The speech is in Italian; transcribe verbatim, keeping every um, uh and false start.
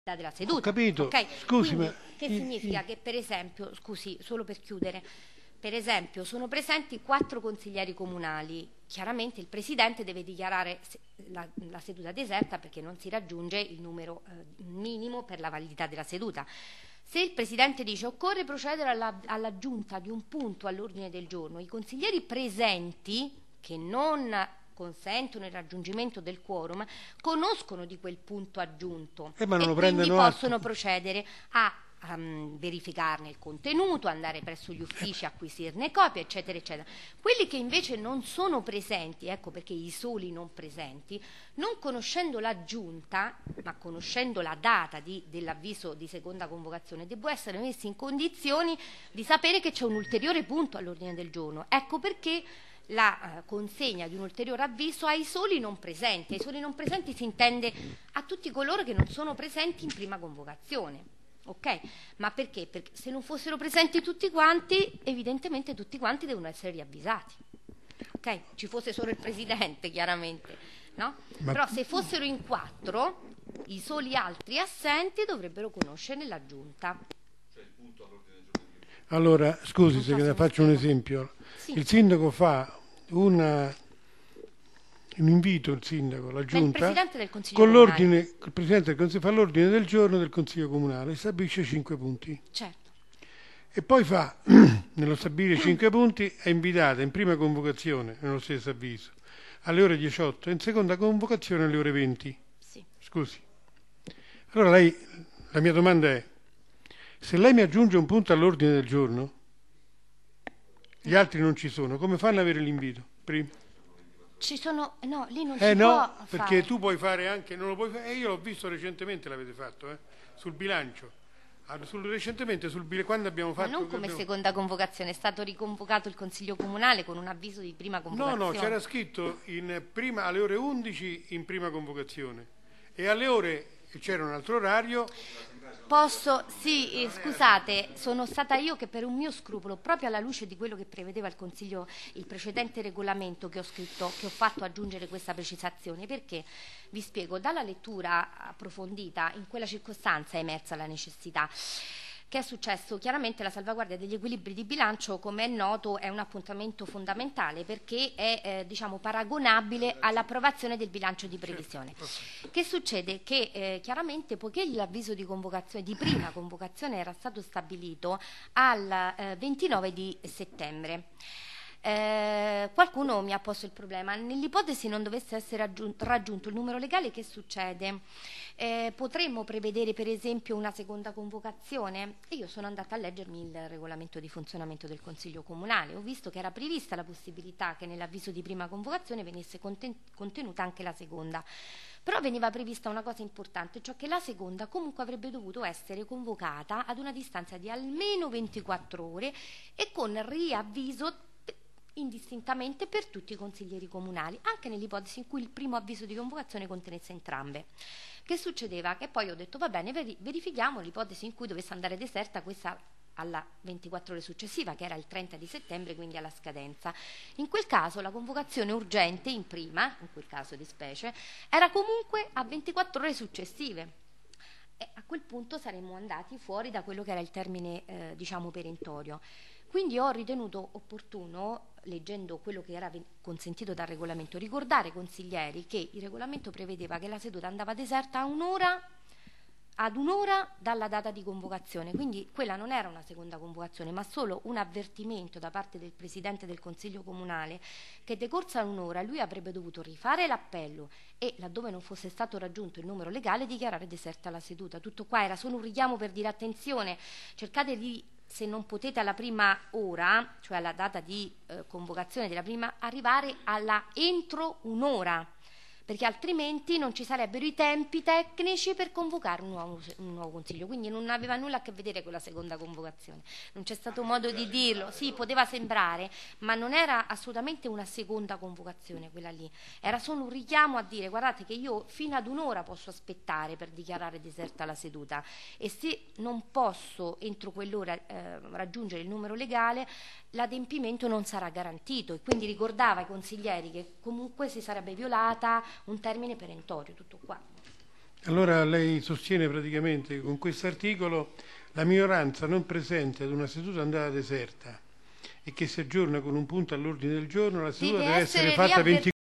della seduta. Ho capito, okay? scusi, Quindi, ma... che significa che per esempio, scusi, solo per chiudere, per esempio sono presenti quattro consiglieri comunali, chiaramente il Presidente deve dichiarare la, la seduta deserta perché non si raggiunge il numero eh, minimo per la validità della seduta. Se il Presidente dice occorre procedere alla, all'aggiunta di un punto all'ordine del giorno, i consiglieri presenti che non consentono il raggiungimento del quorum conoscono di quel punto aggiunto eh, ma non e lo quindi atto. possono procedere a um, verificarne il contenuto, andare presso gli uffici, acquisirne copie, eccetera, eccetera. Quelli che invece non sono presenti, ecco perché i soli non presenti, non conoscendo l'aggiunta, ma conoscendo la data di, dell'avviso di seconda convocazione, devono essere messi in condizioni di sapere che c'è un ulteriore punto all'ordine del giorno. Ecco perché la eh, consegna di un ulteriore avviso ai soli non presenti. Ai soli non presenti si intende a tutti coloro che non sono presenti in prima convocazione. Ok? Ma perché? Perché se non fossero presenti tutti quanti, evidentemente tutti quanti devono essere riavvisati. Ok? Ci fosse solo il Presidente, chiaramente, no? Ma... Però se fossero in quattro, i soli altri assenti dovrebbero conoscere l'aggiunta. Allora, scusi Non se so ne se faccio un mi spiego. esempio. Sì. Il sindaco fa una, un invito, il sindaco, la Ma il giunta, Presidente del Consiglio con Comunale. l'ordine, il Presidente del Consiglio fa l'ordine del giorno del Consiglio Comunale, stabilisce cinque punti. Certo. E poi fa, nello stabilire cinque punti, è invitata in prima convocazione, nello stesso avviso, alle ore diciotto e in seconda convocazione alle ore venti. Sì. Scusi. Allora lei, la mia domanda è, se lei mi aggiunge un punto all'ordine del giorno, gli altri non ci sono, come fanno ad avere l'invito? Prima? Ci sono, no, lì non Eh si no, può perché fare. tu puoi fare anche, non lo puoi fare, e io l'ho visto recentemente, l'avete fatto, eh, sul bilancio. Ah, sul, recentemente sul bilancio, quando abbiamo Ma fatto... non come abbiamo... seconda convocazione, è stato riconvocato il Consiglio Comunale con un avviso di prima convocazione. No, no, c'era scritto in prima, alle ore undici in prima convocazione e alle ore, c'era un altro orario... Posso, sì, eh, scusate, sono stata io che per un mio scrupolo, proprio alla luce di quello che prevedeva il Consiglio, il precedente regolamento che ho scritto, che ho fatto aggiungere questa precisazione, perché vi spiego, dalla lettura approfondita in quella circostanza è emersa la necessità. Che è successo? Chiaramente la salvaguardia degli equilibri di bilancio, come è noto, è un appuntamento fondamentale perché è eh, diciamo, paragonabile all'approvazione del bilancio di previsione. Che succede? Che eh, chiaramente, poiché l'avviso di convocazione, di prima convocazione era stato stabilito al eh, ventinove di settembre, Eh, qualcuno mi ha posto il problema, nell'ipotesi non dovesse essere raggiunto, raggiunto il numero legale, che succede? Eh, potremmo prevedere per esempio una seconda convocazione? E io sono andata a leggermi il regolamento di funzionamento del Consiglio Comunale, ho visto che era prevista la possibilità che nell'avviso di prima convocazione venisse conten- contenuta anche la seconda. Però veniva prevista una cosa importante, cioè che la seconda comunque avrebbe dovuto essere convocata ad una distanza di almeno ventiquattro ore e con riavviso indistintamente per tutti i consiglieri comunali, anche nell'ipotesi in cui il primo avviso di convocazione contenesse entrambe. Che succedeva? Che poi ho detto va bene, veri- verifichiamo l'ipotesi in cui dovesse andare deserta questa alla ventiquattro ore successiva, che era il trenta di settembre, quindi alla scadenza. In quel caso la convocazione urgente in prima, in quel caso di specie, era comunque a ventiquattro ore successive. E a quel punto saremmo andati fuori da quello che era il termine eh, diciamo perentorio. Quindi ho ritenuto opportuno, leggendo quello che era consentito dal regolamento, ricordare ai consiglieri che il regolamento prevedeva che la seduta andava deserta a un'ora, ad un'ora dalla data di convocazione, quindi quella non era una seconda convocazione, ma solo un avvertimento da parte del Presidente del Consiglio Comunale che decorsa un'ora lui avrebbe dovuto rifare l'appello e, laddove non fosse stato raggiunto il numero legale, dichiarare deserta la seduta. Tutto qua era solo un richiamo per dire attenzione, cercate di, se non potete alla prima ora, cioè alla data di eh, convocazione della prima, arrivare alla entro un'ora, perché altrimenti non ci sarebbero i tempi tecnici per convocare un nuovo, un nuovo consiglio, quindi non aveva nulla a che vedere con la seconda convocazione, non c'è stato modo di dirlo, sì, poteva sembrare, ma non era assolutamente una seconda convocazione quella lì, era solo un richiamo a dire guardate che io fino ad un'ora posso aspettare per dichiarare deserta la seduta e se non posso entro quell'ora eh, raggiungere il numero legale l'adempimento non sarà garantito, e quindi ricordava ai consiglieri che comunque si sarebbe violata un termine perentorio, tutto qua. Allora lei sostiene praticamente che con questo articolo la minoranza non presente ad una seduta andata deserta e che si aggiorna con un punto all'ordine del giorno, la seduta Deve deve essere essere fatta riavver-